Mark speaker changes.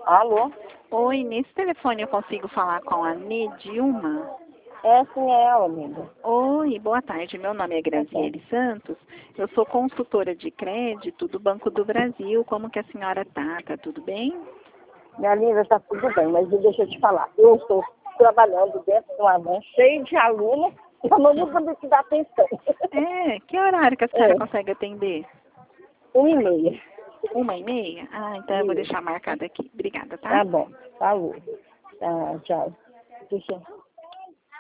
Speaker 1: Alô?
Speaker 2: Oi, nesse telefone eu consigo falar com a Nedilma?
Speaker 1: Sim, é ela, amiga.
Speaker 2: Oi, boa tarde. Meu nome é Graziele Santos. Eu sou consultora de crédito do Banco do Brasil. Como que a senhora tá? Tá tudo bem?
Speaker 1: Minha linda, tá tudo bem, mas deixa eu te falar. Eu estou trabalhando dentro de uma van cheia de alunos e eu não vou poder te dar atenção.
Speaker 2: Que horário que a senhora consegue atender?
Speaker 1: 1h30.
Speaker 2: 1h30? Ah, então eu vou deixar marcado aqui. Obrigada, tá?
Speaker 1: Tá bom. Falou. Tá, tchau. Deixa eu...